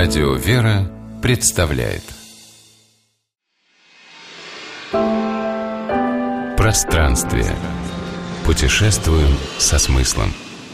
Радио «Вера» представляет Пространствие. Путешествуем со смыслом.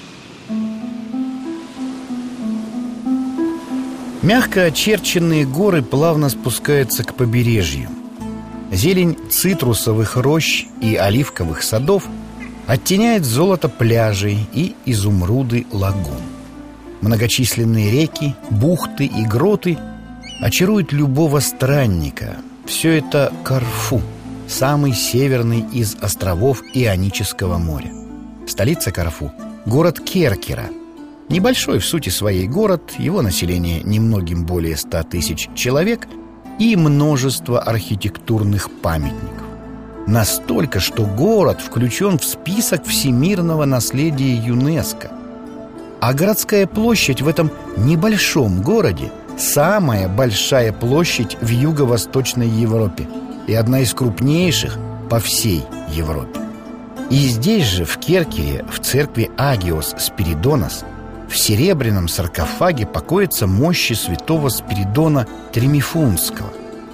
Мягко очерченные горы плавно спускаются к побережью. Зелень цитрусовых рощ и оливковых садов оттеняет золото пляжей и изумруды лагун. Многочисленные реки, бухты и гроты очаруют любого странника. Все это Корфу, самый северный из островов Ионического моря. Столица Корфу – город Керкера. Небольшой в сути своей город, его население немногим более 100 тысяч человек и множество архитектурных памятников. Настолько, что город включен в список всемирного наследия ЮНЕСКО. А городская площадь в этом небольшом городе – самая большая площадь в Юго-Восточной Европе и одна из крупнейших по всей Европе. И здесь же, в Керкере, в церкви Агиос Спиридонос, в серебряном саркофаге покоятся мощи святого Спиридона Тремифунского.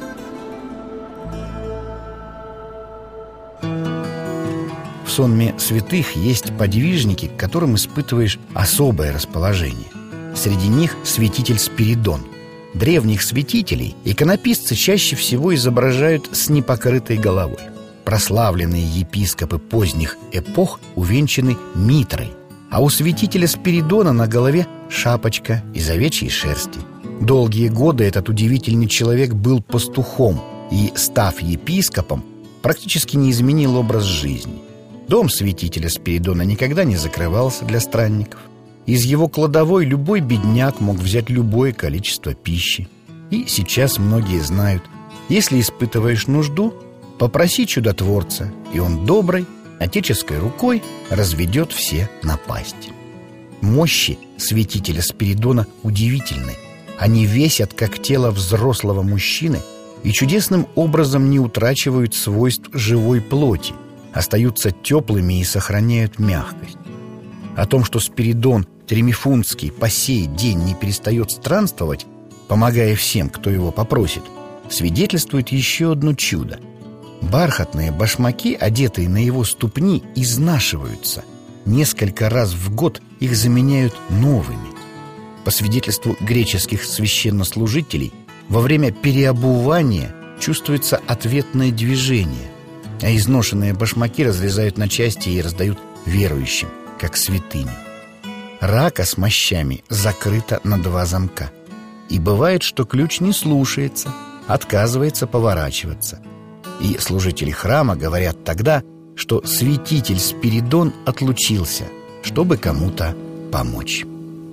В сонме святых есть подвижники, к которым испытываешь особое расположение. Среди них святитель Спиридон. Древних святителей иконописцы чаще всего изображают с непокрытой головой. Прославленные епископы поздних эпох увенчаны митрой, а у святителя Спиридона на голове шапочка из овечьей шерсти. Долгие годы этот удивительный человек был пастухом и, став епископом, практически не изменил образ жизни. Дом святителя Спиридона никогда не закрывался для странников. Из его кладовой любой бедняк мог взять любое количество пищи. И сейчас многие знают: если испытываешь нужду, попроси чудотворца, и он доброй, отеческой рукой разведет все напасти. Мощи святителя Спиридона удивительны. Они весят, как тело взрослого мужчины, и чудесным образом не утрачивают свойств живой плоти, остаются теплыми и сохраняют мягкость. О том, что Спиридон Тремифунский по сей день не перестает странствовать, помогая всем, кто его попросит, свидетельствует еще одно чудо. Бархатные башмаки, одетые на его ступни, изнашиваются. Несколько раз в год их заменяют новыми. По свидетельству греческих священнослужителей, во время переобувания чувствуется ответное движение, а изношенные башмаки разрезают на части и раздают верующим, как святыню. Рака с мощами закрыта на 2 замка. И бывает, что ключ не слушается, отказывается поворачиваться. И служители храма говорят тогда, что святитель Спиридон отлучился, чтобы кому-то помочь.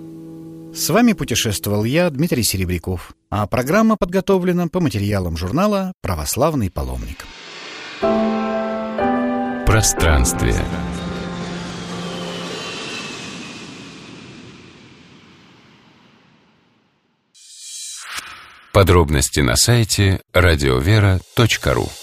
С вами путешествовал я, Дмитрий Серебряков, а программа подготовлена по материалам журнала «Православный паломник». Пространствие. Подробности на сайте radiovera.ru.